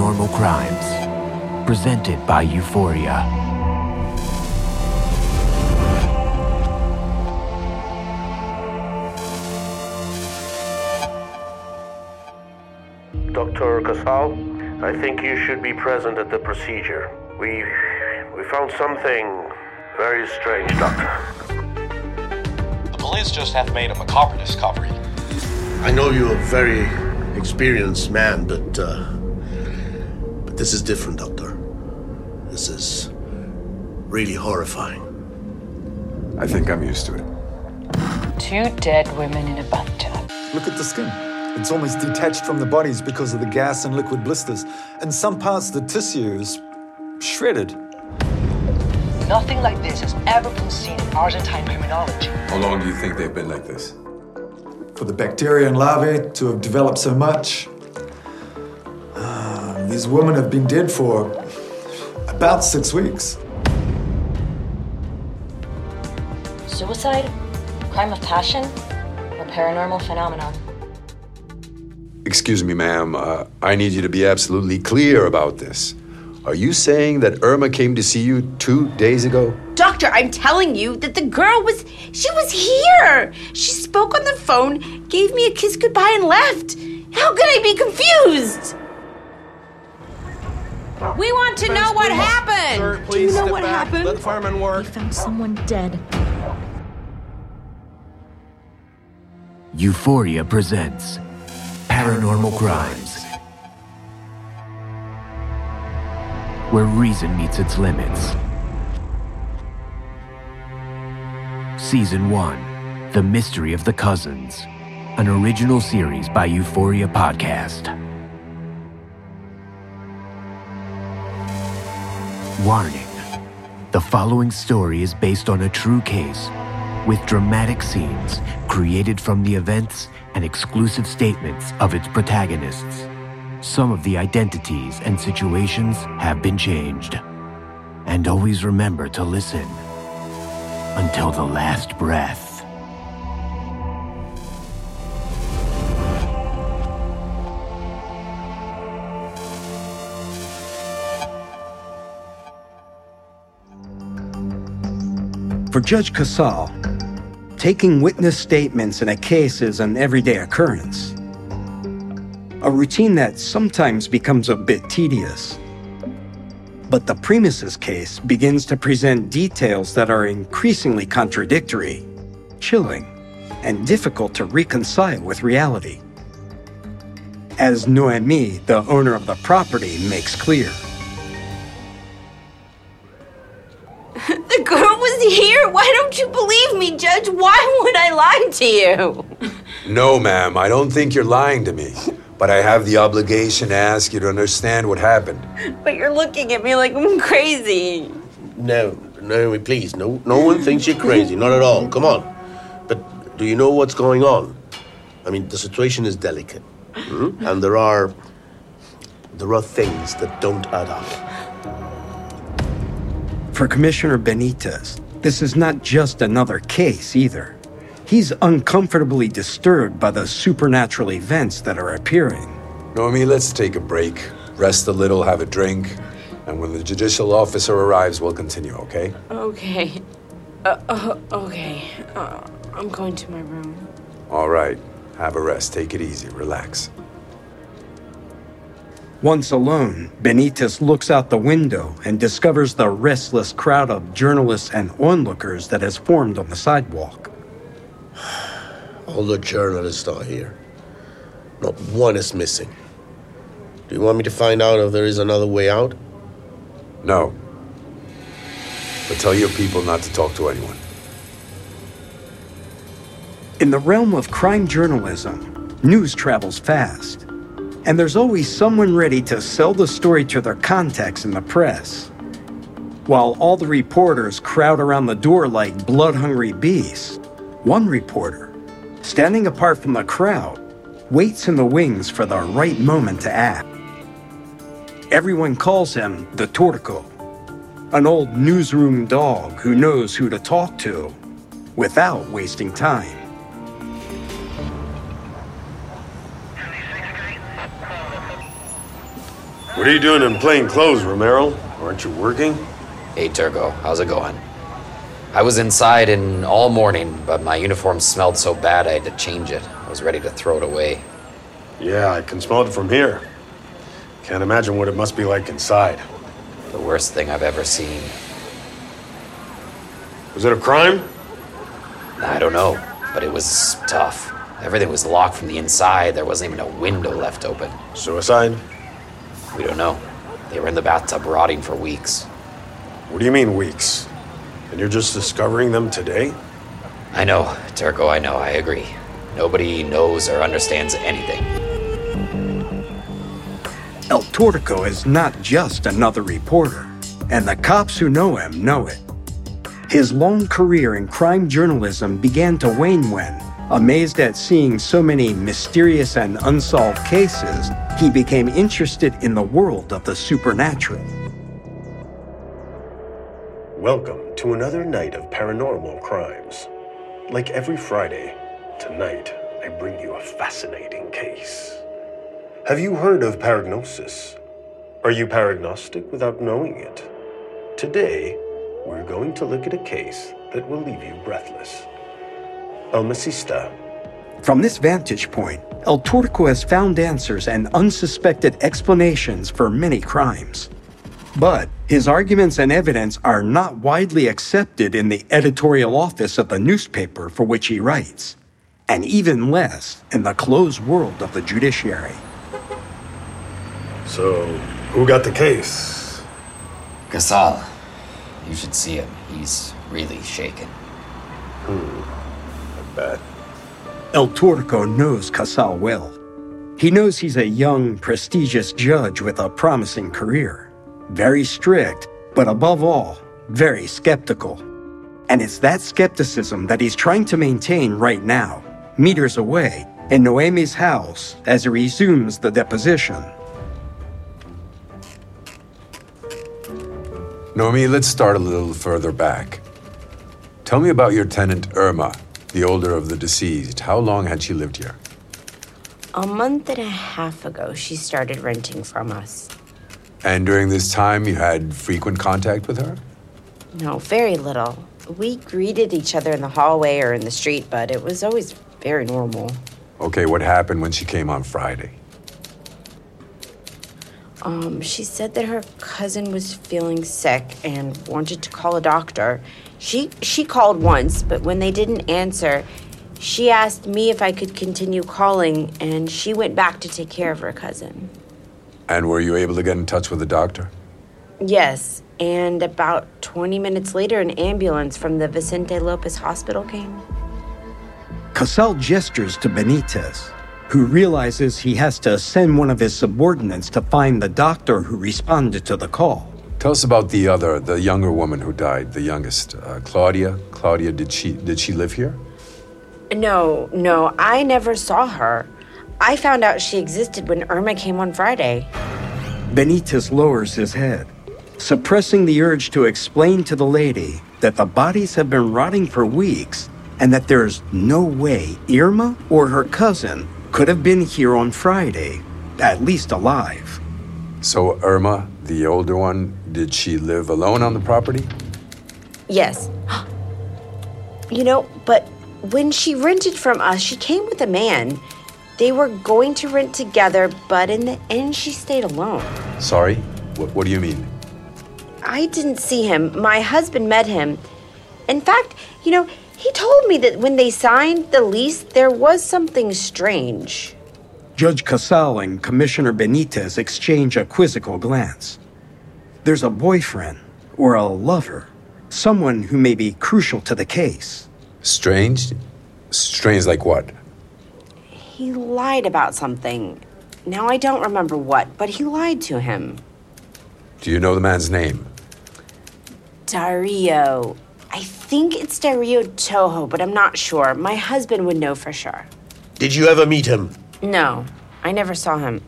Paranormal Crimes, presented by Euphoria. Dr. Casal, I think you should be present at the procedure. We found something very strange, Doctor. The police just have made a macabre discovery. I know you're a very experienced man, but this is different, Doctor. This is really horrifying. I think I'm used to it. 2 dead women in a bathtub. Look at the skin. It's almost detached from the bodies because of the gas and liquid blisters. And some parts of the tissue is shredded. Nothing like this has ever been seen in Argentine criminology. How long do you think they've been like this? For the bacteria and larvae to have developed so much, these women have been dead for about 6 weeks. Suicide? Crime of passion? Or paranormal phenomenon? Excuse me, ma'am. I need you to be absolutely clear about this. Are you saying that Irma came to see you 2 days ago? Doctor, I'm telling you that the girl was here. She spoke on the phone, gave me a kiss goodbye and left. How could I be confused? We want to know what happened. Sir, please Do you know step what back. happened? Let the fireman work. We found someone dead. Euphoria presents Paranormal Crimes, where reason meets its limits. Season 1, The Mystery of the Cousins, an original series by Euphoria Podcast. Warning: the following story is based on a true case, with dramatic scenes created from the events and exclusive statements of its protagonists. Some of the identities and situations have been changed. And always remember to listen until the last breath. For Judge Casal, taking witness statements in a case is an everyday occurrence. A routine that sometimes becomes a bit tedious. But the Primus's case begins to present details that are increasingly contradictory, chilling, and difficult to reconcile with reality. As Noemi, the owner of the property, makes clear. The girl was here? Why don't you believe me, Judge? Why would I lie to you? No, ma'am. I don't think you're lying to me. But I have the obligation to ask you to understand what happened. But you're looking at me like I'm crazy. No, please. No one thinks you're crazy. Not at all. Come on. But do you know what's going on? I mean, the situation is delicate. And there are things that don't add up. For Commissioner Benitez, this is not just another case either. He's uncomfortably disturbed by the supernatural events that are appearing. Noemi, let's take a break, rest a little, have a drink, and when the judicial officer arrives, we'll continue, okay? Okay. Okay. I'm going to my room. All right. Have a rest. Take it easy. Relax. Once alone, Benitez looks out the window and discovers the restless crowd of journalists and onlookers that has formed on the sidewalk. All the journalists are here. Not one is missing. Do you want me to find out if there is another way out? No. But tell your people not to talk to anyone. In the realm of crime journalism, news travels fast. And there's always someone ready to sell the story to their contacts in the press. While all the reporters crowd around the door like blood-hungry beasts, one reporter, standing apart from the crowd, waits in the wings for the right moment to act. Everyone calls him the Tortico, an old newsroom dog who knows who to talk to without wasting time. What are you doing in plain clothes, Romero? Aren't you working? Hey, Turco. How's it going? I was inside all morning, but my uniform smelled so bad I had to change it. I was ready to throw it away. Yeah, I can smell it from here. Can't imagine what it must be like inside. The worst thing I've ever seen. Was it a crime? I don't know, but it was tough. Everything was locked from the inside. There wasn't even a window left open. Suicide? We don't know. They were in the bathtub rotting for weeks. What do you mean, weeks? And you're just discovering them today? I know, Turco, I know, I agree. Nobody knows or understands anything. El Turco is not just another reporter, and the cops who know him know it. His long career in crime journalism began to wane when, amazed at seeing so many mysterious and unsolved cases, he became interested in the world of the supernatural. Welcome to another night of paranormal crimes. Like every Friday, tonight I bring you a fascinating case. Have you heard of paragnosis? Are you paragnostic without knowing it? Today, we're going to look at a case that will leave you breathless. El Masista. From this vantage point, El Turco has found answers and unsuspected explanations for many crimes. But his arguments and evidence are not widely accepted in the editorial office of the newspaper for which he writes, and even less in the closed world of the judiciary. So, who got the case? Casal. You should see him. He's really shaken. I bet. El Turco knows Casal well. He knows he's a young, prestigious judge with a promising career. Very strict, but above all, very skeptical. And it's that skepticism that he's trying to maintain right now, meters away, in Noemi's house, as he resumes the deposition. Noemi, let's start a little further back. Tell me about your tenant, Irma, the older of the deceased. How long had she lived here? A month and a half ago, she started renting from us. And during this time, you had frequent contact with her? No, very little. We greeted each other in the hallway or in the street, but it was always very normal. Okay, what happened when she came on Friday? She said that her cousin was feeling sick and wanted to call a doctor. She called once, but when they didn't answer, she asked me if I could continue calling, and she went back to take care of her cousin. And were you able to get in touch with the doctor? Yes, and about 20 minutes later, an ambulance from the Vicente Lopez Hospital came. Casal gestures to Benitez, who realizes he has to send one of his subordinates to find the doctor who responded to the call. Tell us about the younger woman who died, the youngest, Claudia. Claudia, did she live here? No, I never saw her. I found out she existed when Irma came on Friday. Benitez lowers his head, suppressing the urge to explain to the lady that the bodies have been rotting for weeks and that there's no way Irma or her cousin could have been here on Friday, at least alive. So Irma, the older one, did she live alone on the property? Yes. But when she rented from us, she came with a man. They were going to rent together, but in the end, she stayed alone. Sorry? What do you mean? I didn't see him. My husband met him. In fact, he told me that when they signed the lease, there was something strange. Judge Casal and Commissioner Benitez exchange a quizzical glance. There's a boyfriend or a lover, someone who may be crucial to the case. Strange? Strange like what? He lied about something. Now I don't remember what, but he lied to him. Do you know the man's name? Dario. I think it's Dario Toho, but I'm not sure. My husband would know for sure. Did you ever meet him? No, I never saw him.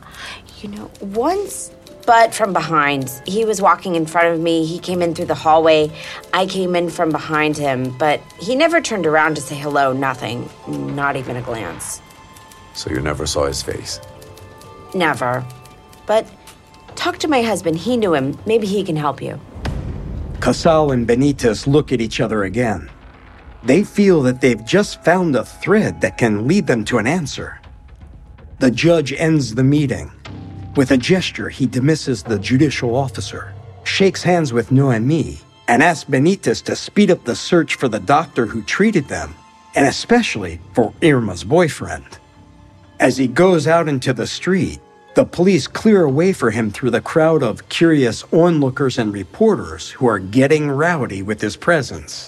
Once, but from behind. He was walking in front of me. He came in through the hallway. I came in from behind him, but he never turned around to say hello, nothing. Not even a glance. So you never saw his face? Never. But Talk to my husband. He knew him. Maybe he can help you. Casal and Benitez look at each other again. They feel that they've just found a thread that can lead them to an answer. The judge ends the meeting. With a gesture, he dismisses the judicial officer, shakes hands with Noemi, and asks Benitez to speed up the search for the doctor who treated them, and especially for Irma's boyfriend. As he goes out into the street, the police clear a way for him through the crowd of curious onlookers and reporters who are getting rowdy with his presence.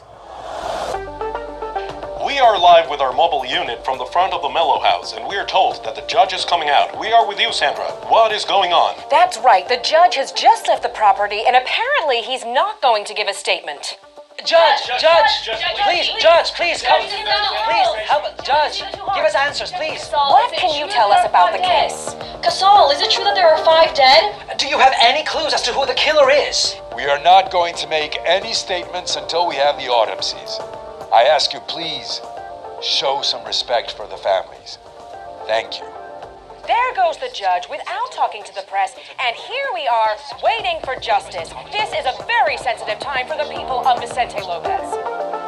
We are live with our mobile unit from the front of the Mellow House, and we are told that the judge is coming out. We are with you, Sandra. What is going on? That's right. The judge has just left the property, and apparently he's not going to give a statement. Judge, please come. Please help us. Judge, give us answers, please. What can you tell us about the case? Casal, is it true that there are 5 dead? Do you have any clues as to who the killer is? We are not going to make any statements until we have the autopsies. I ask you, please, show some respect for the families. Thank you. There goes the judge without talking to the press, and here we are, waiting for justice. This is a very sensitive time for the people of Vicente Lopez.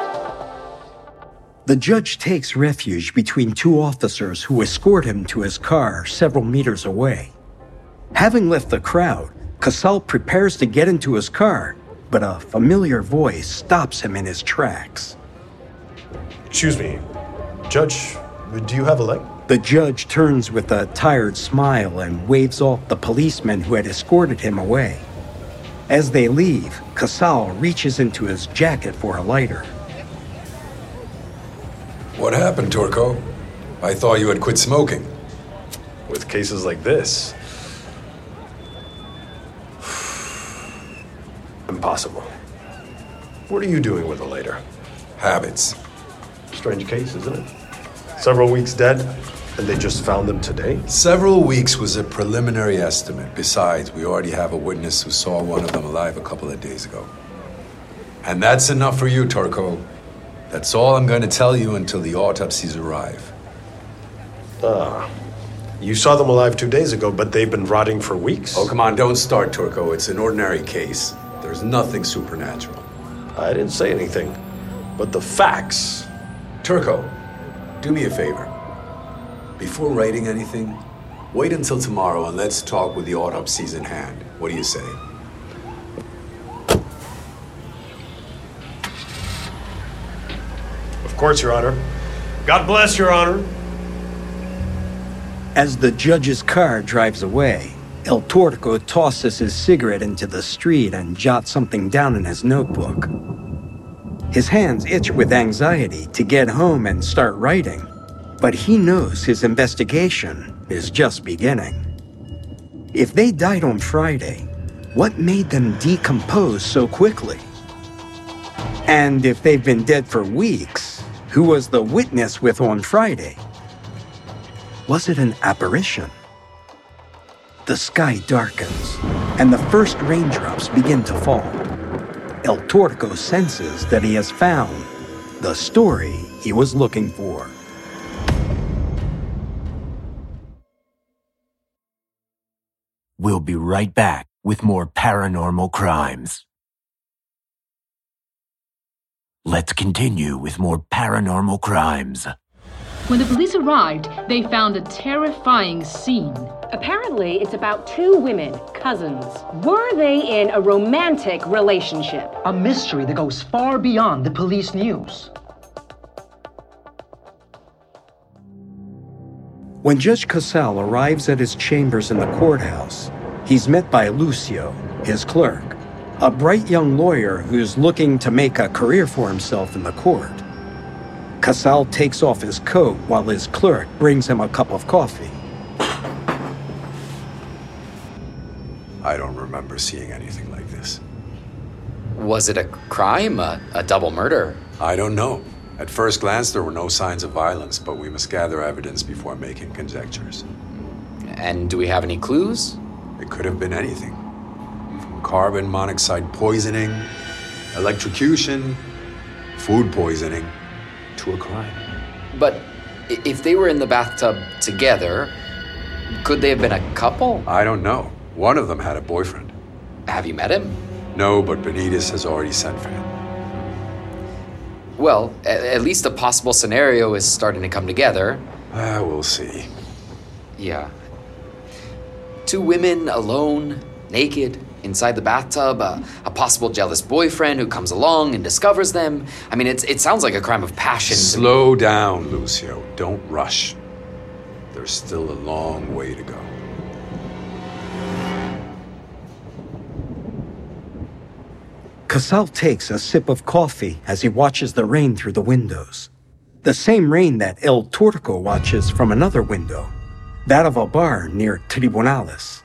The judge takes refuge between two officers who escort him to his car several meters away. Having left the crowd, Casal prepares to get into his car, but a familiar voice stops him in his tracks. Excuse me, Judge, do you have a leg? The judge turns with a tired smile and waves off the policemen who had escorted him away. As they leave, Casal reaches into his jacket for a lighter. What happened, Turco? I thought you had quit smoking. With cases like this, impossible. What are you doing with a lighter? Habits. Strange case, isn't it? Several weeks dead, and they just found them today? Several weeks was a preliminary estimate. Besides, we already have a witness who saw one of them alive a couple of days ago. And that's enough for you, Turco. That's all I'm going to tell you until the autopsies arrive. You saw them alive 2 days ago, but they've been rotting for weeks? Oh, come on, don't start, Turco. It's an ordinary case. There's nothing supernatural. I didn't say anything, but the facts... Turco, do me a favor. Before writing anything, wait until tomorrow and let's talk with the autopsies in hand. What do you say? Of course, Your Honor. God bless, Your Honor. As the judge's car drives away, El Turco tosses his cigarette into the street and jots something down in his notebook. His hands itch with anxiety to get home and start writing, but he knows his investigation is just beginning. If they died on Friday, what made them decompose so quickly? And if they've been dead for weeks, who was the witness with on Friday? Was it an apparition? The sky darkens, and the first raindrops begin to fall. El Turco senses that he has found the story he was looking for. We'll be right back with more paranormal crimes. Let's continue with more paranormal crimes. When the police arrived, they found a terrifying scene. Apparently, it's about 2 women, cousins. Were they in a romantic relationship? A mystery that goes far beyond the police news. When Judge Casal arrives at his chambers in the courthouse, he's met by Lucio, his clerk, a bright young lawyer who's looking to make a career for himself in the court. Casal takes off his coat while his clerk brings him a cup of coffee. I don't remember seeing anything like this. Was it a crime? A double murder? I don't know. At first glance, there were no signs of violence, but we must gather evidence before making conjectures. And do we have any clues? It could have been anything. From carbon monoxide poisoning, electrocution, food poisoning, to a crime. But if they were in the bathtub together, could they have been a couple? I don't know. One of them had a boyfriend. Have you met him? No, but Benitez has already sent for him. Well, at least a possible scenario is starting to come together. We'll see. Yeah. 2 women alone, naked, inside the bathtub, a possible jealous boyfriend who comes along and discovers them. I mean, it sounds like a crime of passion. Slow down, Lucio. Don't rush. There's still a long way to go. Casal takes a sip of coffee as he watches the rain through the windows. The same rain that El Turco watches from another window, that of a bar near Tribunales.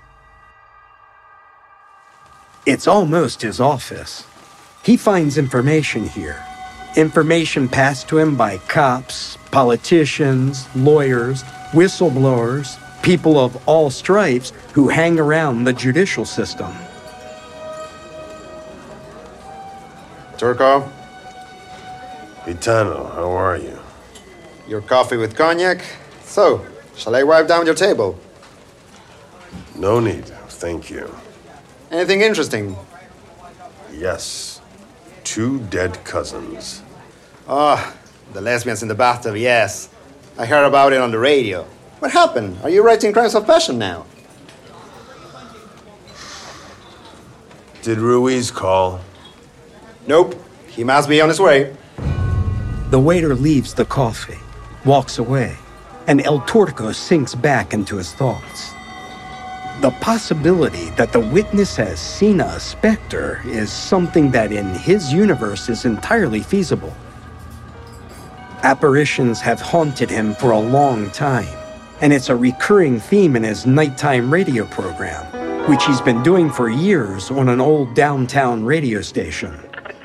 It's almost his office. He finds information here. Information passed to him by cops, politicians, lawyers, whistleblowers, people of all stripes who hang around the judicial system. Turco? Gitano, how are you? Your coffee with cognac? So, shall I wipe down your table? No need, thank you. Anything interesting? Yes. 2 dead cousins. Ah, the lesbians in the bathtub, yes. I heard about it on the radio. What happened? Are you writing crimes of passion now? Did Ruiz call? Nope. He must be on his way. The waiter leaves the coffee, walks away, and El Turco sinks back into his thoughts. The possibility that the witness has seen a specter is something that in his universe is entirely feasible. Apparitions have haunted him for a long time, and it's a recurring theme in his nighttime radio program, which he's been doing for years on an old downtown radio station.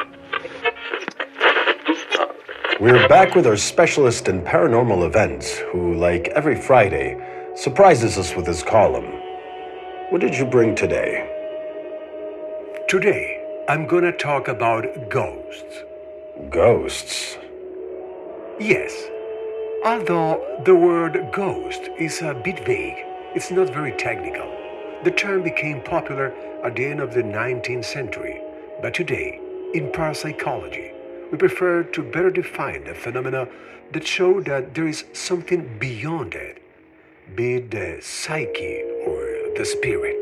We're back with our specialist in paranormal events, who, like every Friday, surprises us with his column. What did you bring today? Today, I'm gonna talk about ghosts. Ghosts? Yes. Although the word ghost is a bit vague, it's not very technical. The term became popular at the end of the 19th century, but today, in parapsychology, we prefer to better define the phenomena that show that there is something beyond it, be it the psyche or the spirit.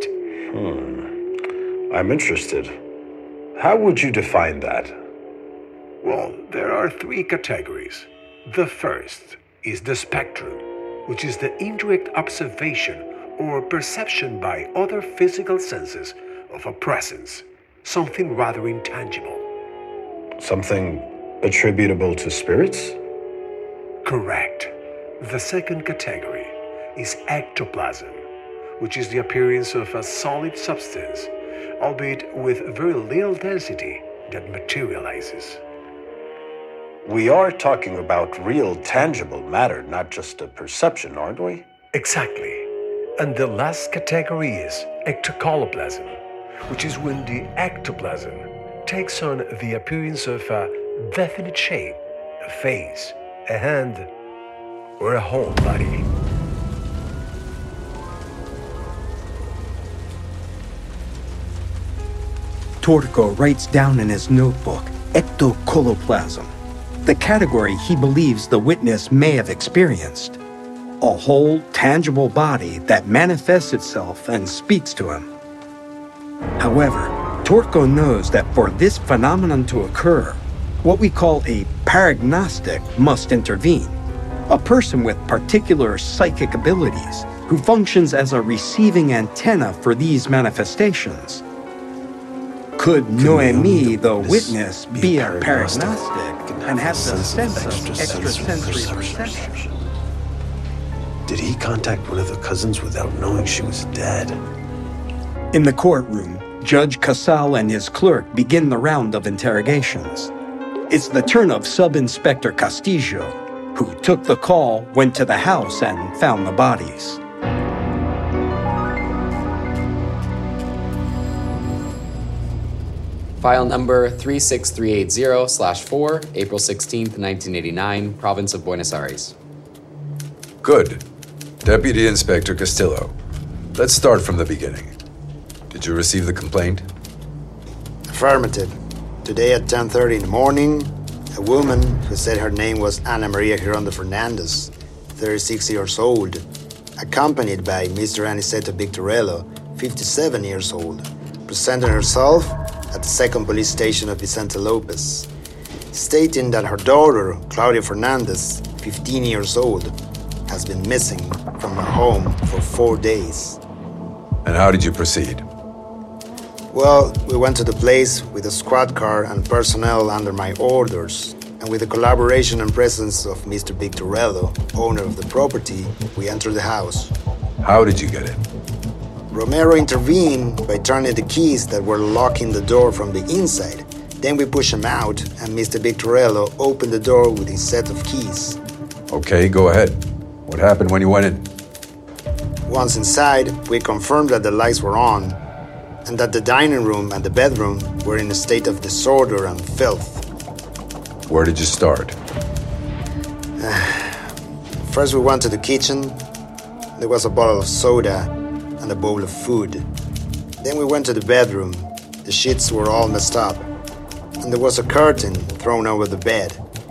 I'm interested. How would you define that? Well, there are 3 categories. The first is the spectrum, which is the indirect observation or perception by other physical senses of a presence, something rather intangible. Something attributable to spirits? Correct. The second category is ectoplasm, which is the appearance of a solid substance, albeit with very little density, that materializes. We are talking about real tangible matter, not just a perception, aren't we? Exactly. And the last category is ectocoloplasm, which is when the ectoplasm takes on the appearance of a definite shape, a face, a hand, or a whole body. Turco writes down in his notebook ectocoloplasm, the category he believes the witness may have experienced. A whole, tangible body that manifests itself and speaks to him. However, Turco knows that for this phenomenon to occur, what we call a paragnostic must intervene, a person with particular psychic abilities who functions as a receiving antenna for these manifestations. Could Noemi, the witness, be a paragnostic and have the sense of extrasensory perception? Did he contact one of the cousins without knowing she was dead? In the courtroom, Judge Casal and his clerk begin the round of interrogations. It's the turn of Sub-Inspector Castillo, who took the call, went to the house, and found the bodies. File number 36380/4, April 16th, 1989, Province of Buenos Aires. Good. Deputy Inspector Castillo. Let's start from the beginning. Did you receive the complaint? Affirmative. Today at 10:30 in the morning, a woman who said her name was Ana Maria Gironda Fernandez, 36 years old, accompanied by Mr. Aniceto Victorello, 57 years old, presented herself at the second police station of Vicente Lopez, stating that her daughter, Claudia Fernandez, 15 years old, has been missing from her home for 4 days. And how did you proceed? Well, we went to the place with a squad car and personnel under my orders, and with the collaboration and presence of Mr. Victorello, owner of the property, we entered the house. How did you get in? Romero intervened by turning the keys that were locking the door from the inside. Then we pushed him out, and Mr. Victorello opened the door with his set of keys. Okay, go ahead. What happened when you went in? Once inside, we confirmed that the lights were on, and that the dining room and the bedroom were in a state of disorder and filth. Where did you start? First we went to the kitchen. There was a bottle of soda and a bowl of food. Then we went to the bedroom. The sheets were all messed up, and there was a curtain thrown over the bed.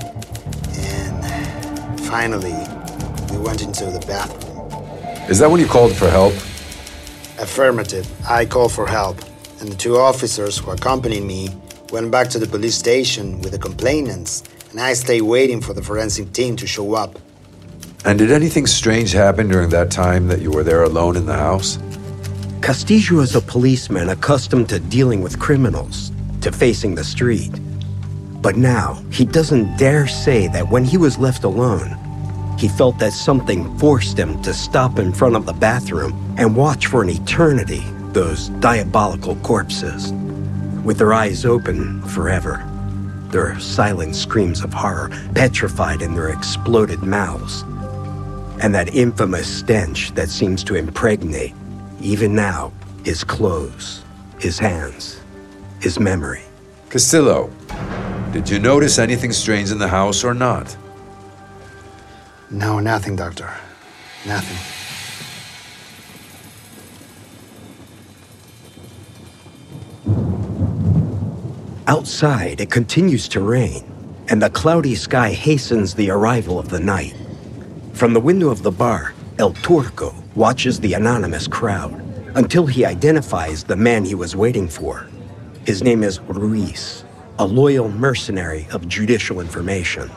And finally, we went into the bathroom. Is that when you called for help? Affirmative. I called for help, and the two officers who accompanied me went back to the police station with the complainants, and I stayed waiting for the forensic team to show up. And did anything strange happen during that time that you were there alone in the house? Castillo is a policeman accustomed to dealing with criminals, to facing the street. But now, he doesn't dare say that when he was left alone, he felt that something forced him to stop in front of the bathroom and watch for an eternity those diabolical corpses, with their eyes open forever, their silent screams of horror petrified in their exploded mouths, and that infamous stench that seems to impregnate, even now, his clothes, his hands, his memory. Castillo, did you notice anything strange in the house or not? No, nothing, Doctor. Nothing. Outside, it continues to rain, and the cloudy sky hastens the arrival of the night. From the window of the bar, El Turco watches the anonymous crowd until he identifies the man he was waiting for. His name is Ruiz, a loyal mercenary of judicial information.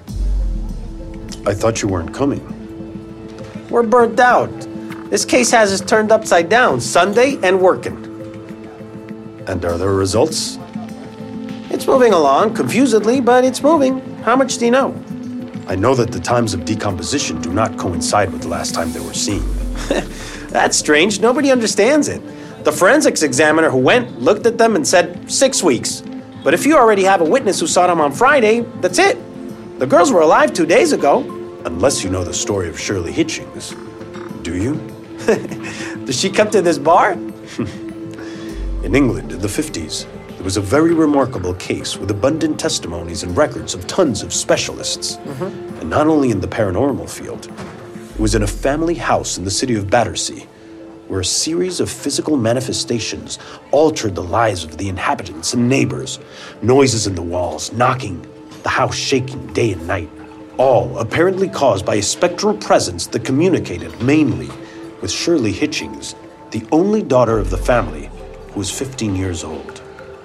I thought you weren't coming. We're burnt out. This case has us turned upside down, Sunday and working. And are there results? It's moving along, confusedly, but it's moving. How much do you know? I know that the times of decomposition do not coincide with the last time they were seen. That's strange. Nobody understands it. The forensics examiner who went looked at them and said 6 weeks. But if you already have a witness who saw them on Friday, that's it. The girls were alive 2 days ago. Unless you know the story of Shirley Hitchings. Do you? Does she come to this bar? In England in the 50s, there was a very remarkable case with abundant testimonies and records of tons of specialists. And not only in the paranormal field. It was in a family house in the city of Battersea, where a series of physical manifestations altered the lives of the inhabitants and neighbors. Noises in the walls, knocking, the house shaking day and night, all apparently caused by a spectral presence that communicated mainly with Shirley Hitchings, the only daughter of the family, who was 15 years old.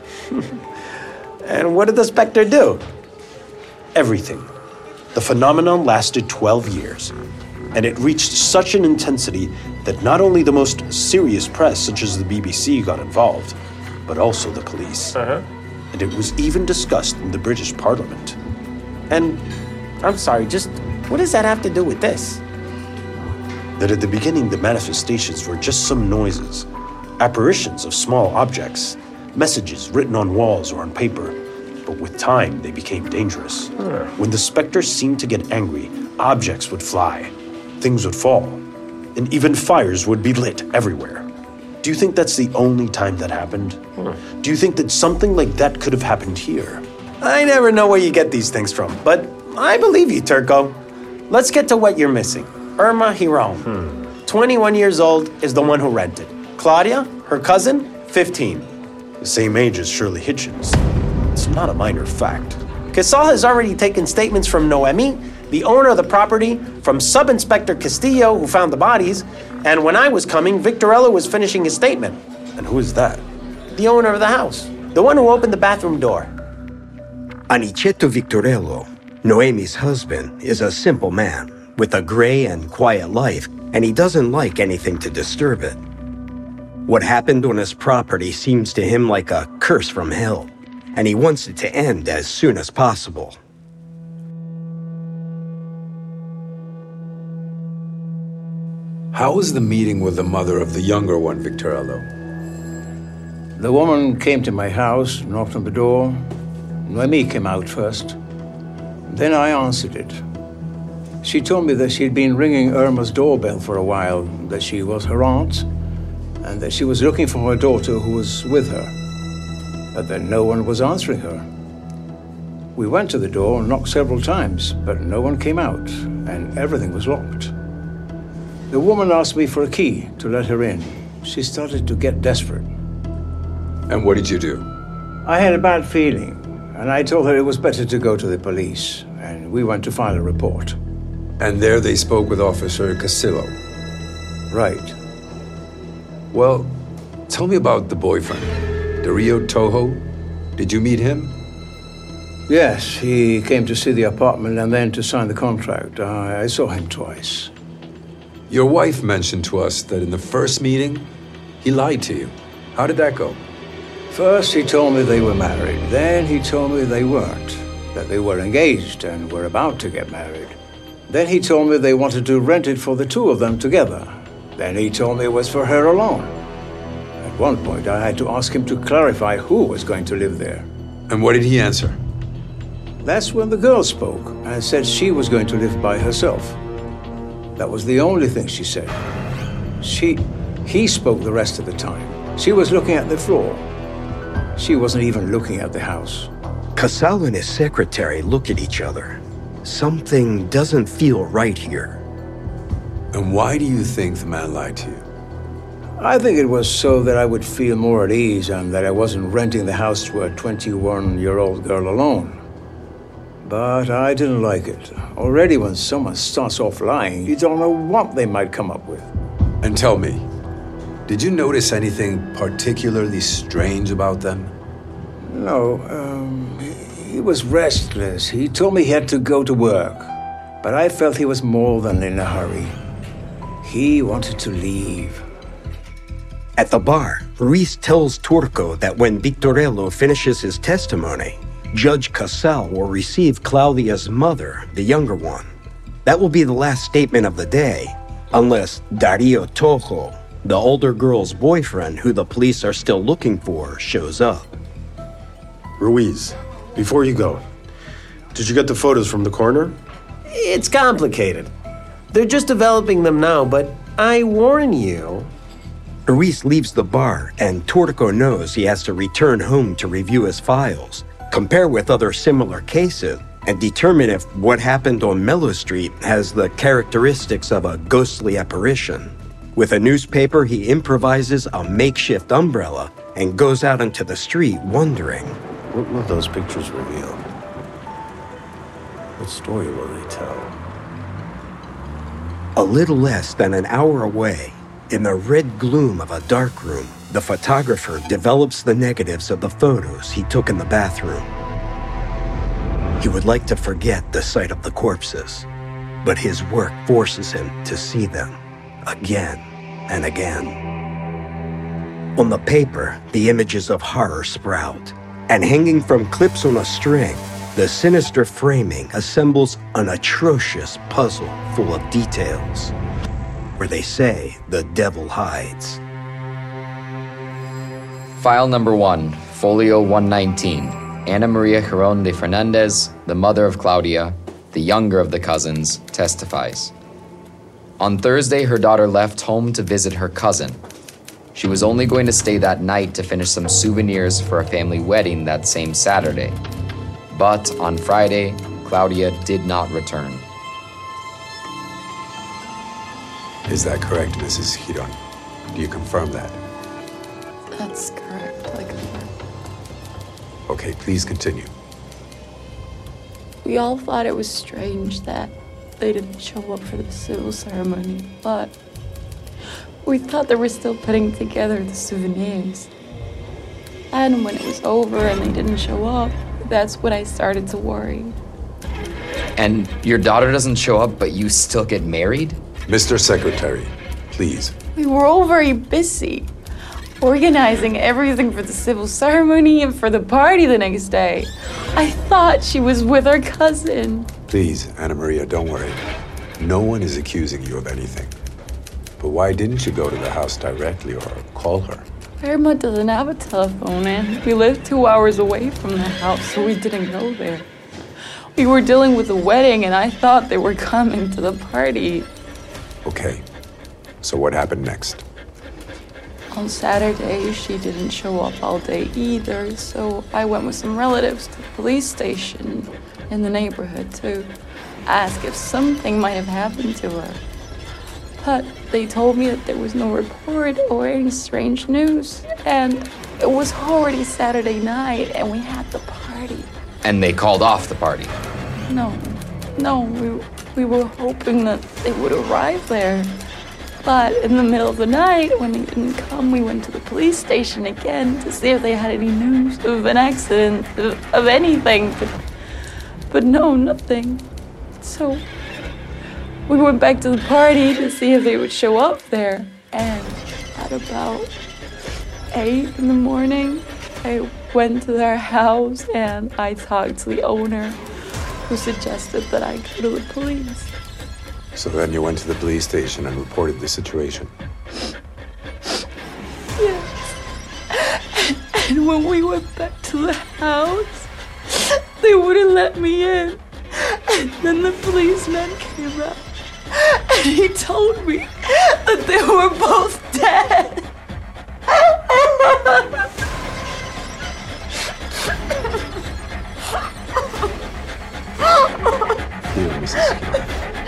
And what did the specter do? Everything. The phenomenon lasted 12 years, and it reached such an intensity that not only the most serious press, such as the BBC, got involved, but also the police. And it was even discussed in the British Parliament. And, I'm sorry, just what does that have to do with this? That at the beginning the manifestations were just some noises, apparitions of small objects, messages written on walls or on paper, but with time they became dangerous. When the specter seemed to get angry, objects would fly, things would fall, and even fires would be lit everywhere. Do you think that's the only time that happened? Do you think that something like that could have happened here? I never know where you get these things from, but I believe you, Turco. Let's get to what you're missing. Irma Giron, 21 years old, is the one who rented. Claudia, her cousin, 15. The same age as Shirley Hitchens. It's not a minor fact. Casal has already taken statements from Noemi, the owner of the property, from Sub-Inspector Castillo, who found the bodies, and when I was coming, Victorello was finishing his statement. And who is that? The owner of the house. The one who opened the bathroom door. Aniceto Victorello, Noemi's husband, is a simple man with a gray and quiet life, and he doesn't like anything to disturb it. What happened on his property seems to him like a curse from hell, and he wants it to end as soon as possible. How was the meeting with the mother of the younger one, Victorello? The woman came to my house, knocked on the door. Noemi came out first. Then I answered it. She told me that she'd been ringing Irma's doorbell for a while, that she was her aunt, and that she was looking for her daughter who was with her, but that no one was answering her. We went to the door and knocked several times, but no one came out, and everything was locked. The woman asked me for a key to let her in. She started to get desperate. And what did you do? I had a bad feeling, and I told her it was better to go to the police, and we went to file a report. And there they spoke with Officer Casillo. Right. Well, tell me about the boyfriend, Dario Toho. Did you meet him? Yes, he came to see the apartment and then to sign the contract. I saw him twice. Your wife mentioned to us that in the first meeting, he lied to you. How did that go? First, he told me they were married. Then he told me they weren't, that they were engaged and were about to get married. Then he told me they wanted to rent it for the two of them together. Then he told me it was for her alone. At one point, I had to ask him to clarify who was going to live there. And what did he answer? That's when the girl spoke and said she was going to live by herself. That was the only thing she said. He spoke the rest of the time. She was looking at the floor. She wasn't even looking at the house. Casal and his secretary look at each other. Something doesn't feel right here. And why do you think the man lied to you? I think it was so that I would feel more at ease and that I wasn't renting the house to a 21-year-old girl alone. But I didn't like it. Already when someone starts off lying, you don't know what they might come up with. And tell me, did you notice anything particularly strange about them? No, he was restless. He told me he had to go to work. But I felt he was more than in a hurry. He wanted to leave. At the bar, Ruiz tells Turco that when Victorello finishes his testimony, Judge Casal will receive Claudia's mother, the younger one. That will be the last statement of the day, unless Dario Toho, the older girl's boyfriend who the police are still looking for, shows up. Ruiz, before you go, did you get the photos from the coroner? It's complicated. They're just developing them now, but I warn you. Ruiz leaves the bar, and Turco knows he has to return home to review his files, compare with other similar cases, and determine if what happened on Mellow Street has the characteristics of a ghostly apparition. With a newspaper, he improvises a makeshift umbrella and goes out into the street wondering, what will those pictures reveal? What story will they tell? A little less than an hour away, in the red gloom of a dark room, the photographer develops the negatives of the photos he took in the bathroom. He would like to forget the sight of the corpses, but his work forces him to see them again and again. On the paper, the images of horror sprout, and hanging from clips on a string, the sinister framing assembles an atrocious puzzle full of details, where they say the devil hides. File number 1, Folio 119. Ana Maria Giron de Fernandez, the mother of Claudia, the younger of the cousins, testifies. On Thursday, her daughter left home to visit her cousin. She was only going to stay that night to finish some souvenirs for a family wedding that same Saturday. But on Friday, Claudia did not return. Is that correct, Mrs. Giron? Do you confirm that? That's correct. Like Okay, please continue. we all thought it was strange that they didn't show up for the civil ceremony, but we thought they were still putting together the souvenirs. And when it was over and they didn't show up, that's when I started to worry. And your daughter doesn't show up, but you still get married? Mr. Secretary, please. We were all very busy, organizing everything for the civil ceremony and for the party the next day. I thought she was with her cousin. Please, Anna Maria, don't worry. No one is accusing you of anything. But why didn't you go to the house directly or call her? Irma doesn't have a telephone, and we live 2 hours away from the house, so we didn't go there. We were dealing with a wedding, and I thought they were coming to the party. Okay, so what happened next? On Saturday, she didn't show up all day either, so I went with some relatives to the police station in the neighborhood to ask if something might have happened to her. But they told me that there was no report or any strange news, and it was already Saturday night, and we had the party. And they called off the party? No, we were hoping that they would arrive there. But in the middle of the night, when they didn't come, we went to the police station again to see if they had any news of an accident, of anything. But no, nothing. So we went back to the party to see if they would show up there. And at about 8 in the morning, I went to their house and I talked to the owner, who suggested that I go to the police. So then you went to the police station and reported the situation. Yes. And when we went back to the house, they wouldn't let me in. And then the policeman came out and he told me that they were both dead. Here, Mrs. Skidon.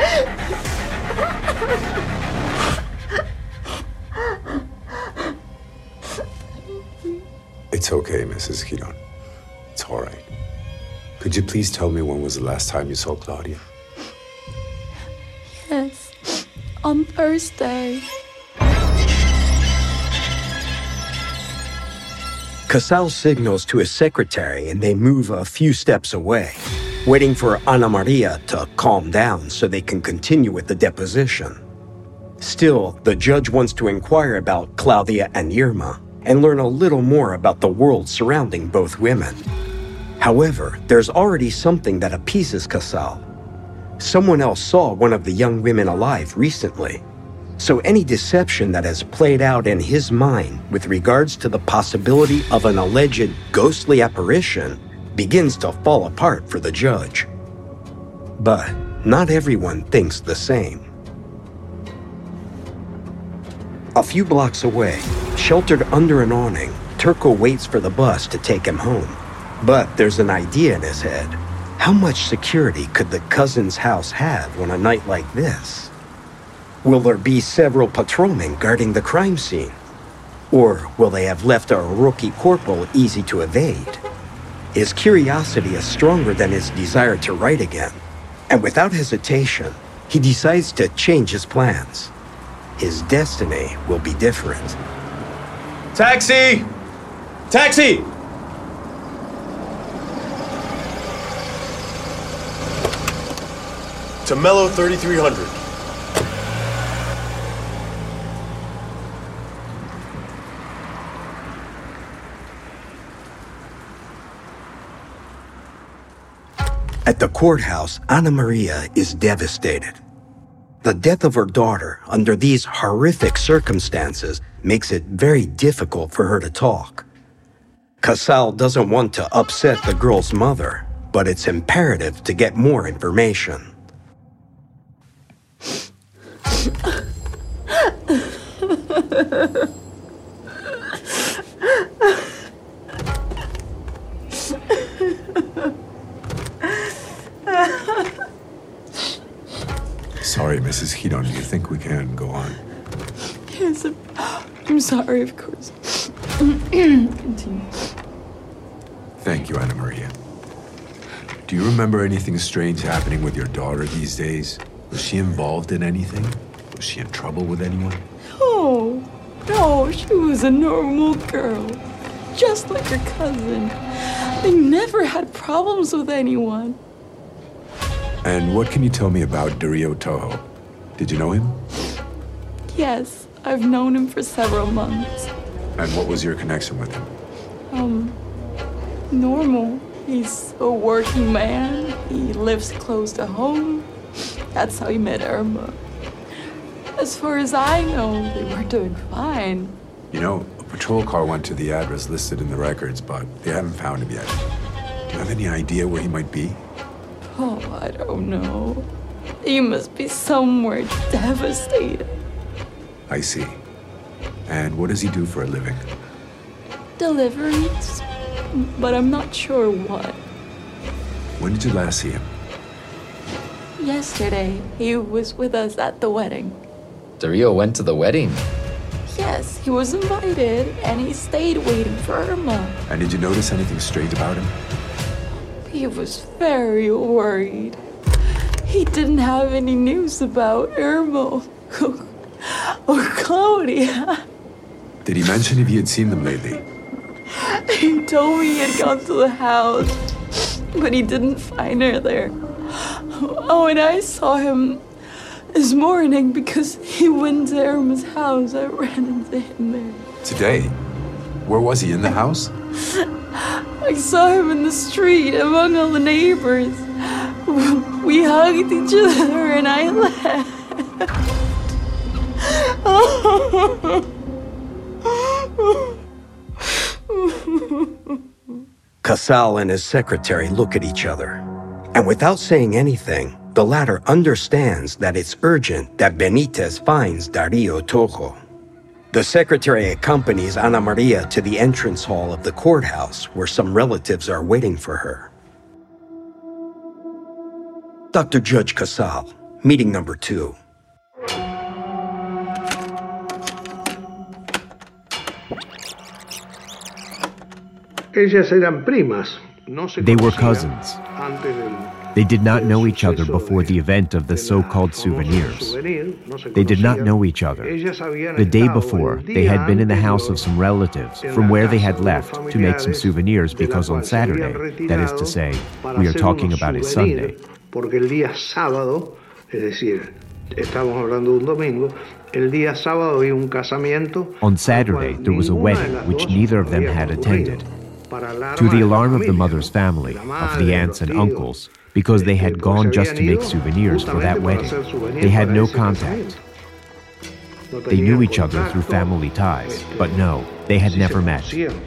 It's okay, Mrs. Skidon. It's all right. Could you please tell me when was the last time you saw Claudia? Yes, on Thursday. Casal signals to his secretary and they move a few steps away, waiting for Ana Maria to calm down so they can continue with the deposition. Still, the judge wants to inquire about Claudia and Irma and learn a little more about the world surrounding both women. However, there's already something that appeases Casal. Someone else saw one of the young women alive recently. So any deception that has played out in his mind with regards to the possibility of an alleged ghostly apparition begins to fall apart for the judge. But not everyone thinks the same. A few blocks away, sheltered under an awning, Turco waits for the bus to take him home. But there's an idea in his head. How much security could the cousin's house have on a night like this? Will there be several patrolmen guarding the crime scene? Or will they have left a rookie corporal easy to evade? His curiosity is stronger than his desire to write again. And without hesitation, he decides to change his plans. His destiny will be different. Taxi! Taxi! To Mellow 3300. At the courthouse, Ana Maria is devastated. The death of her daughter under these horrific circumstances makes it very difficult for her to talk. Casal doesn't want to upset the girl's mother, but it's imperative to get more information. Sorry, Mrs. Skidon. Do you think we can go on? Yes, I'm sorry, of course. Continue. Thank you, Anna Maria. Do you remember anything strange happening with your daughter these days? Was she involved in anything? Was she in trouble with anyone? No, she was a normal girl. Just like her cousin. They never had problems with anyone. And what can you tell me about Dario Toho? Did you know him? Yes, I've known him for several months. And what was your connection with him? Normal. He's a working man. He lives close to home. That's how he met Irma. As far as I know, they were doing fine. You know, a patrol car went to the address listed in the records, but they haven't found him yet. Do you have any idea where he might be? Oh, I don't know. He must be somewhere devastated. I see. And what does he do for a living? Deliveries, but I'm not sure what. When did you last see him? Yesterday, he was with us at the wedding. Dario went to the wedding? Yes, he was invited, and he stayed waiting for Irma. And did you notice anything strange about him? He was very worried. He didn't have any news about Irma or Claudia. Did he mention if he had seen them lately? He told me he had gone to the house, but he didn't find her there. Oh, and I saw him this morning because he went to Irma's house. I ran into him there. Today? Where was he, in the house? I saw him in the street among all the neighbors. We hugged each other and I laughed. Casal and his secretary look at each other. And without saying anything, the latter understands that it's urgent that Benitez finds Dario Toho. The secretary accompanies Ana Maria to the entrance hall of the courthouse where some relatives are waiting for her. Dr. Judge Casal, meeting number 2. They were cousins. They did not know each other before the event of the so-called souvenirs. They did not know each other. The day before, they had been in the house of some relatives from where they had left to make some souvenirs because on Saturday, that is to say, we are talking about a Sunday. On Saturday, there was a wedding which neither of them had attended. To the alarm of the mother's family, of the aunts and uncles, because they had gone just to make souvenirs for that wedding. They had no contact. They knew each other through family ties, but no, they had never met.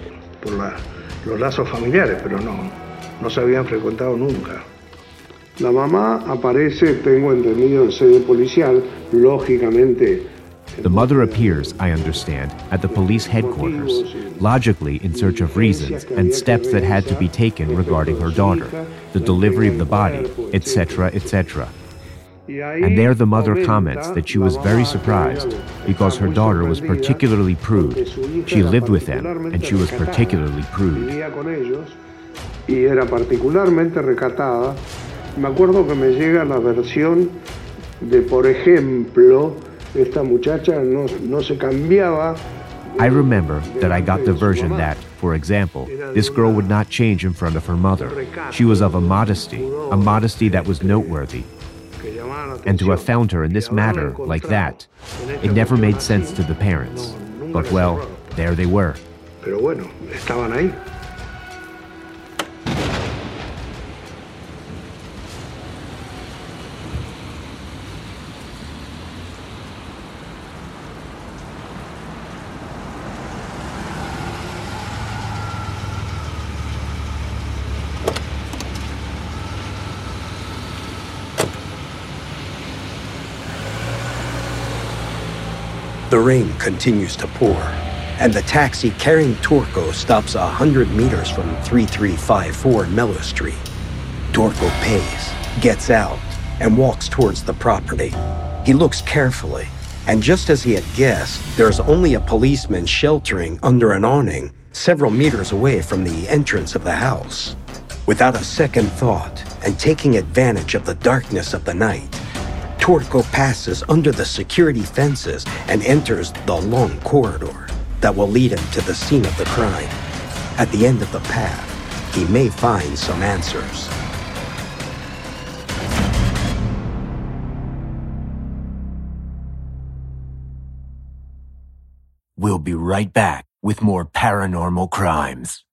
La mamá aparece, tengo entendido, en sede policial, lógicamente. The mother appears, I understand, at the police headquarters, logically in search of reasons and steps that had to be taken regarding her daughter, the delivery of the body, etc., etc. And there the mother comments that she was very surprised because her daughter was particularly prude. She lived with them, and she was particularly prude. Y era particularmente recatada. Me acuerdo que me llega la versión de, por ejemplo, esta muchacha no se cambiaba. I remember that I got the version that, for example, this girl would not change in front of her mother. She was of a modesty that was noteworthy. And to have found her in this matter like that, it never made sense to the parents. But well, there they were. Pero bueno, estaban ahí. The rain continues to pour, and the taxi carrying Turco stops 100 meters from 3354 Mello Street. Turco pays, gets out, and walks towards the property. He looks carefully, And just as he had guessed, there's only a policeman sheltering under an awning several meters away from the entrance of the house. Without a second thought, and taking advantage of the darkness of the night, Turco passes under the security fences and enters the long corridor that will lead him to the scene of the crime. At the end of the path, he may find some answers. We'll be right back with more Paranormal Crimes.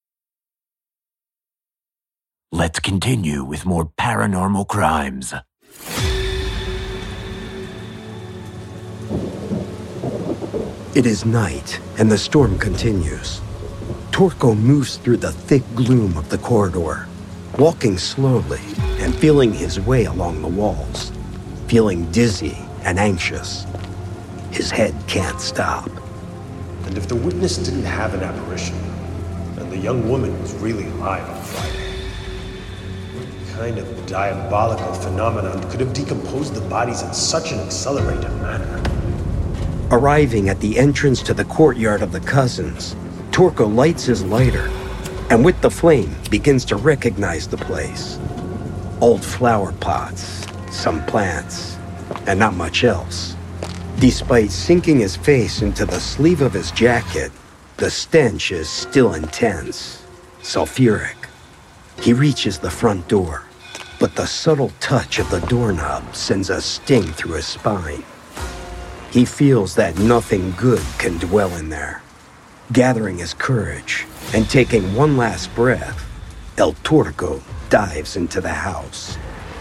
Let's continue with more Paranormal Crimes. It is night, and the storm continues. Turco moves through the thick gloom of the corridor, walking slowly and feeling his way along the walls, feeling dizzy and anxious. His head can't stop. And if the witness didn't have an apparition, and the young woman was really alive on Friday, what kind of diabolical phenomenon could have decomposed the bodies in such an accelerated manner? Arriving at the entrance to the courtyard of the cousins, Turco lights his lighter, and with the flame begins to recognize the place. Old flower pots, some plants, and not much else. Despite sinking his face into the sleeve of his jacket, the stench is still intense, sulfuric. He reaches the front door, but the subtle touch of the doorknob sends a sting through his spine. He feels that nothing good can dwell in there. Gathering his courage and taking one last breath, El Turco dives into the house.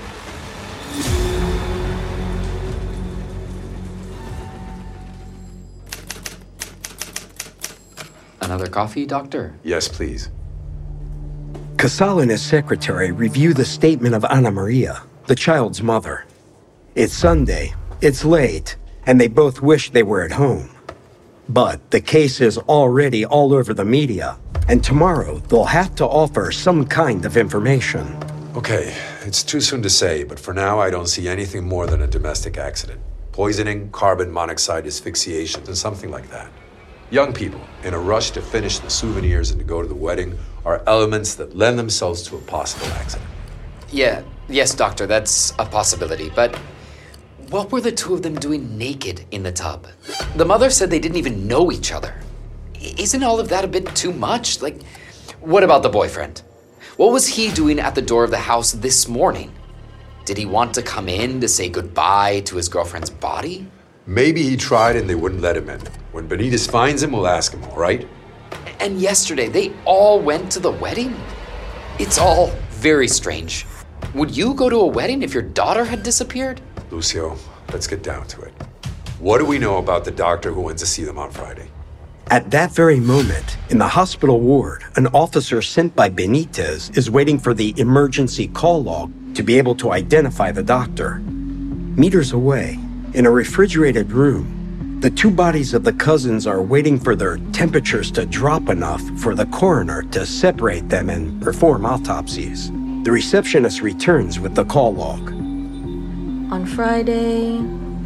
Another coffee, Doctor? Yes, please. Casal and his secretary review the statement of Ana Maria, the child's mother. It's Sunday, it's late, and they both wish they were at home. But the case is already all over the media, and tomorrow they'll have to offer some kind of information. Okay, it's too soon to say, but for now I don't see anything more than a domestic accident. Poisoning, carbon monoxide asphyxiation, and something like that. Young people, in a rush to finish the souvenirs and to go to the wedding, are elements that lend themselves to a possible accident. Yes, Doctor, that's a possibility, but what were the two of them doing naked in the tub? The mother said they didn't even know each other. Isn't all of that a bit too much? Like, what about the boyfriend? What was he doing at the door of the house this morning? Did he want to come in to say goodbye to his girlfriend's body? Maybe he tried and they wouldn't let him in. When Benitez finds him, we'll ask him, all right? And yesterday, they all went to the wedding? It's all very strange. Would you go to a wedding if your daughter had disappeared? Lucio, let's get down to it. What do we know about the doctor who went to see them on Friday? At that very moment, in the hospital ward, an officer sent by Benitez is waiting for the emergency call log to be able to identify the doctor. Meters away, in a refrigerated room, the two bodies of the cousins are waiting for their temperatures to drop enough for the coroner to separate them and perform autopsies. The receptionist returns with the call log. On Friday,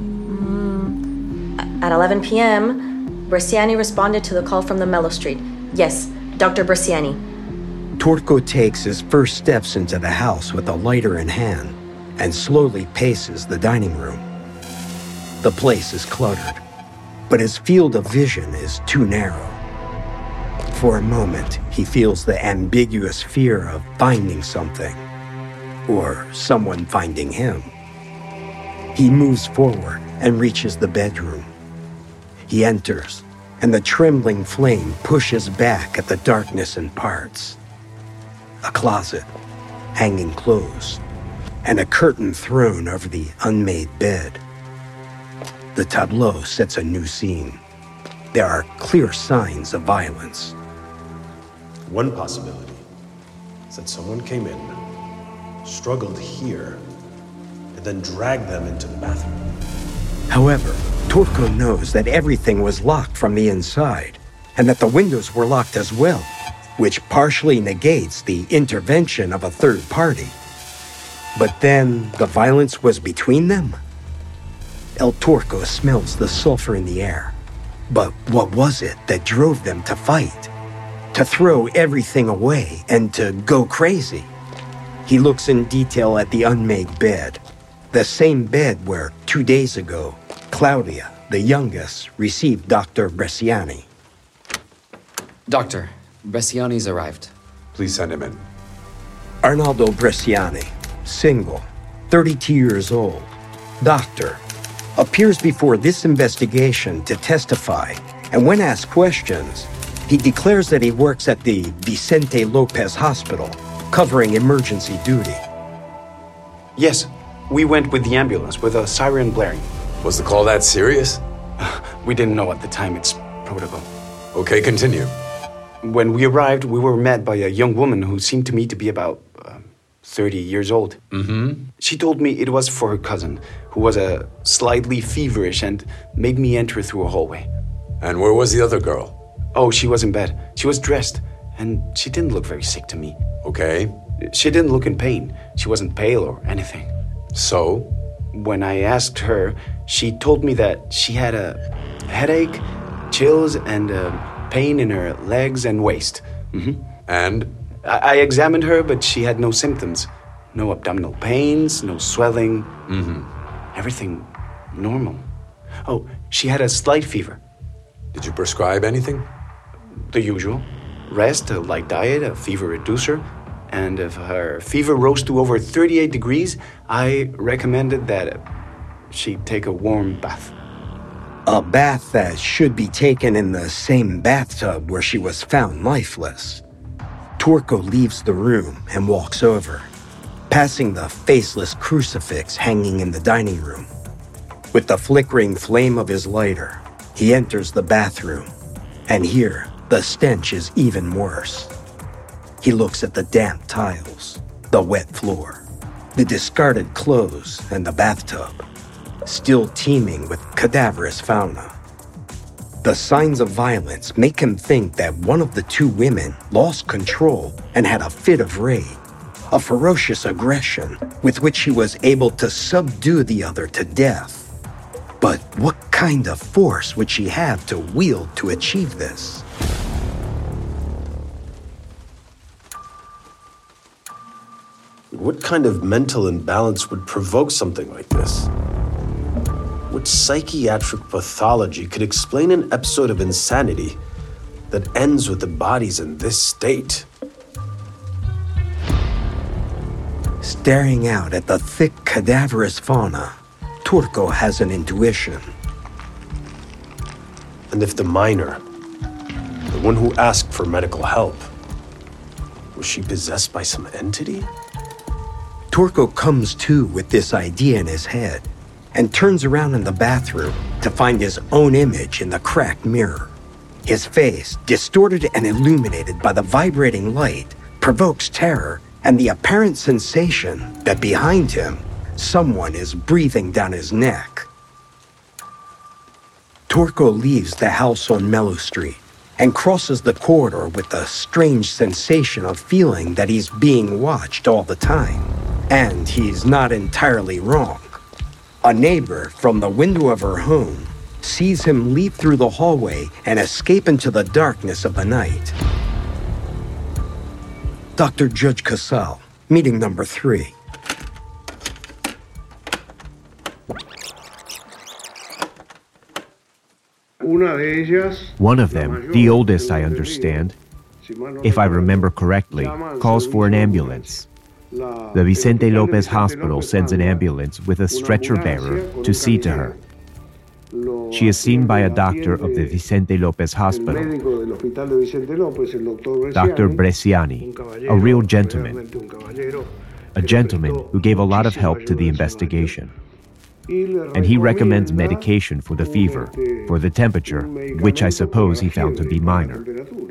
at 11 p.m., Bresciani responded to the call from the Mello Street. Yes, Dr. Bresciani. Turco takes his first steps into the house with a lighter in hand and slowly paces the dining room. The place is cluttered, but his field of vision is too narrow. For a moment, he feels the ambiguous fear of finding something, or someone finding him. He moves forward and reaches the bedroom. He enters, and the trembling flame pushes back at the darkness in parts. A closet, hanging clothes, and a curtain thrown over the unmade bed. The tableau sets a new scene. There are clear signs of violence. One possibility is that someone came in, struggled here, and then dragged them into the bathroom. However, Turco knows that everything was locked from the inside, and that the windows were locked as well, which partially negates the intervention of a third party. But then, the violence was between them? El Turco smells the sulfur in the air. But what was it that drove them to fight? To throw everything away and to go crazy? He looks in detail at the unmade bed. The same bed where 2 days ago, Claudia, the youngest, received Dr. Bresciani. Doctor, Bresciani's arrived. Please send him in. Arnaldo Bresciani, single, 32 years old, doctor, appears before this investigation to testify, and when asked questions, he declares that he works at the Vicente Lopez Hospital, covering emergency duty. Yes, we went with the ambulance with a siren blaring. Was the call that serious? We didn't know at the time. It's protocol. Okay, continue. When we arrived, we were met by a young woman who seemed to me to be about 30 years old. Mm-hmm. She told me it was for her cousin, who was slightly feverish, and made me enter through a hallway. And where was the other girl? Oh, she was in bed. She was dressed, and she didn't look very sick to me. Okay. She didn't look in pain. She wasn't pale or anything. So? When I asked her, she told me that she had a headache, chills, and pain in her legs and waist. Mm-hmm. And? I examined her, but she had no symptoms. No abdominal pains, no swelling. Mm-hmm. Everything normal. Oh, she had a slight fever. Did you prescribe anything? The usual. Rest, a light diet, a fever reducer. And if her fever rose to over 38 degrees, I recommended that she take a warm bath. A bath that should be taken in the same bathtub where she was found lifeless. Turco leaves the room and walks over, passing the faceless crucifix hanging in the dining room. With the flickering flame of his lighter, he enters the bathroom, and here the stench is even worse. He looks at the damp tiles, the wet floor, the discarded clothes, and the bathtub, still teeming with cadaverous fauna. The signs of violence make him think that one of the two women lost control and had a fit of rage, a ferocious aggression with which he was able to subdue the other to death. But what kind of force would she have to wield to achieve this? What kind of mental imbalance would provoke something like this? What psychiatric pathology could explain an episode of insanity that ends with the bodies in this state? Staring out at the thick, cadaverous fauna, Turco has an intuition. And if the minor, the one who asked for medical help, was she possessed by some entity? Turco comes to with this idea in his head and turns around in the bathroom to find his own image in the cracked mirror. His face, distorted and illuminated by the vibrating light, provokes terror and the apparent sensation that behind him, someone is breathing down his neck. Turco leaves the house on Mellow Street and crosses the corridor with the strange sensation of feeling that he's being watched all the time. And he's not entirely wrong. A neighbor from the window of her home sees him leap through the hallway and escape into the darkness of the night. Dr. Judge Casal, meeting number 3. One of them, the oldest I understand, if I remember correctly, calls for an ambulance. The Vicente Lopez Hospital sends an ambulance with a stretcher bearer to see to her. She is seen by a doctor of the Vicente Lopez Hospital, Dr. Bresciani, a real gentleman, a gentleman who gave a lot of help to the investigation. And he recommends medication for the fever, for the temperature, which I suppose he found to be minor.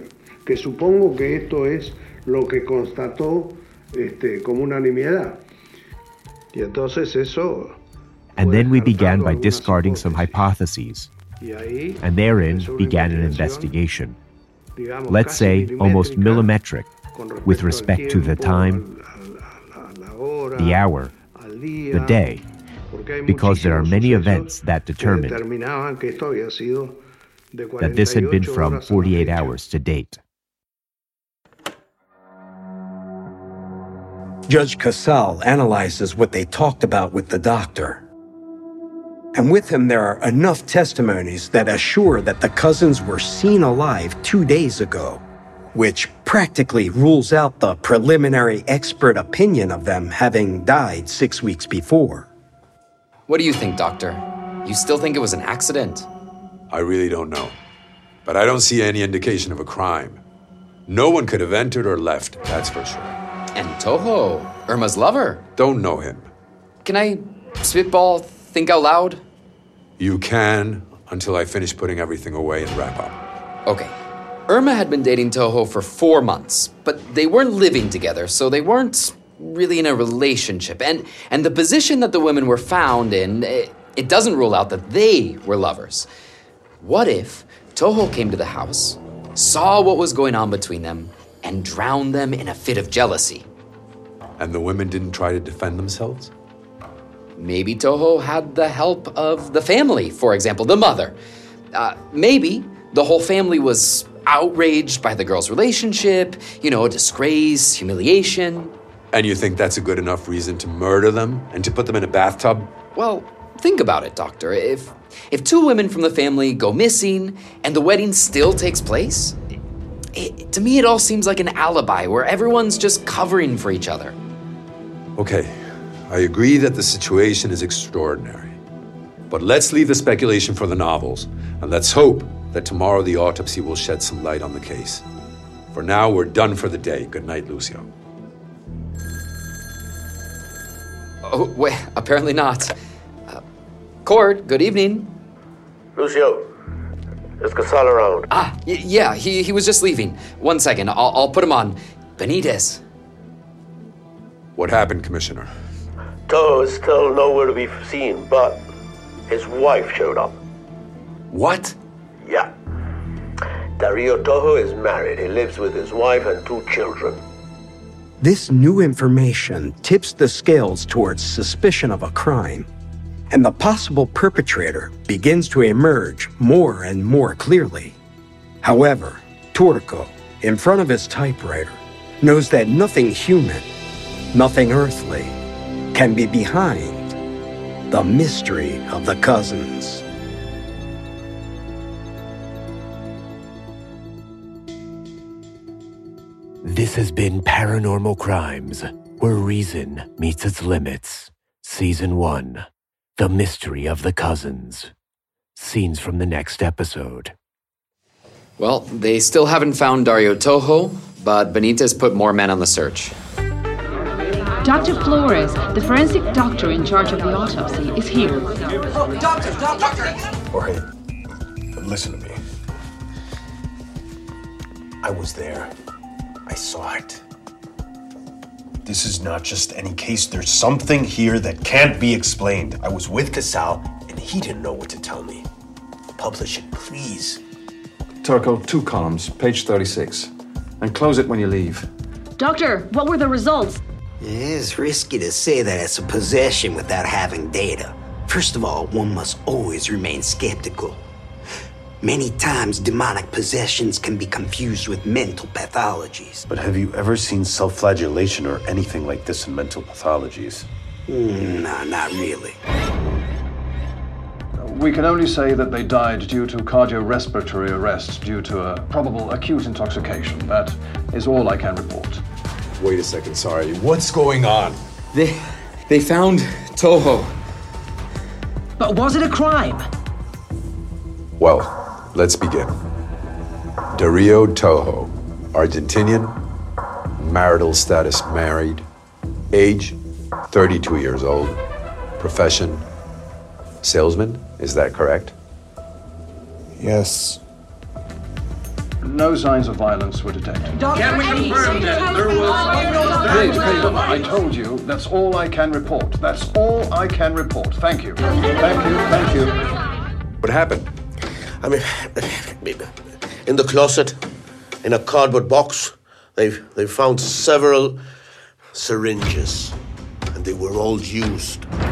And then we began by discarding some hypotheses, and therein began an investigation. Let's say almost millimetric, with respect to the time, the hour, the day, because there are many events that determined that this had been from 48 hours to date. Judge Casal analyzes what they talked about with the doctor. And with him, there are enough testimonies that assure that the cousins were seen alive 2 days ago, which practically rules out the preliminary expert opinion of them having died 6 weeks before. What do you think, Doctor? You still think it was an accident? I really don't know. But I don't see any indication of a crime. No one could have entered or left, that's for sure. And Toho, Irma's lover. Don't know him. Can I spitball, think out loud? You can, until I finish putting everything away and wrap up. Okay. Irma had been dating Toho for 4 months, but they weren't living together, so they weren't really in a relationship. And the position that the women were found in, it doesn't rule out that they were lovers. What if Toho came to the house, saw what was going on between them, and drowned them in a fit of jealousy? And the women didn't try to defend themselves? Maybe Toho had the help of the family, for example, the mother. Maybe the whole family was outraged by the girl's relationship, disgrace, humiliation. And you think that's a good enough reason to murder them and to put them in a bathtub? Well, think about it, Doctor. If 2 women from the family go missing and the wedding still takes place, to me it all seems like an alibi where everyone's just covering for each other. Okay, I agree that the situation is extraordinary. But let's leave the speculation for the novels, and let's hope that tomorrow the autopsy will shed some light on the case. For now, we're done for the day. Good night, Lucio. Oh, wait, apparently not. Cord, good evening. Lucio, is Casal around? Yeah, he was just leaving. 1 second, I'll put him on. Benitez. What happened, Commissioner? Toho is still nowhere to be seen, but his wife showed up. What? Yeah. Dario Toho is married. He lives with his wife and 2 children. This new information tips the scales towards suspicion of a crime, and the possible perpetrator begins to emerge more and more clearly. However, Turco, in front of his typewriter, knows that nothing human, nothing earthly, can be behind the mystery of the cousins. This has been Paranormal Crimes, where reason meets its limits. Season 1, The Mystery of the Cousins. Scenes from the next episode. Well, they still haven't found Dario Toho, but Benitez put more men on the search. Dr. Flores, the forensic doctor in charge of the autopsy, is here. Oh, doctor! Jorge, listen to me. I was there. I saw it. This is not just any case. There's something here that can't be explained. I was with Casal, and he didn't know what to tell me. Publish it, please. Turco, 2 columns, page 36. And close it when you leave. Doctor, what were the results? It's risky to say that it's a possession without having data. First of all, one must always remain skeptical. Many times, demonic possessions can be confused with mental pathologies. But have you ever seen self-flagellation or anything like this in mental pathologies? No, not really. We can only say that they died due to cardiorespiratory arrest due to a probable acute intoxication. That is all I can report. Wait a second, sorry. What's going on? They found Toho. But was it a crime? Well, let's begin. Dario Toho, Argentinian, marital status married, age 32 years old, profession salesman, is that correct? Yes. No signs of violence were detected. Can we confirm that there was... Please, I told you, that's all I can report. That's all I can report. Thank you. Thank you. What happened? I mean, in the closet, in a cardboard box, they found several syringes, and they were all used.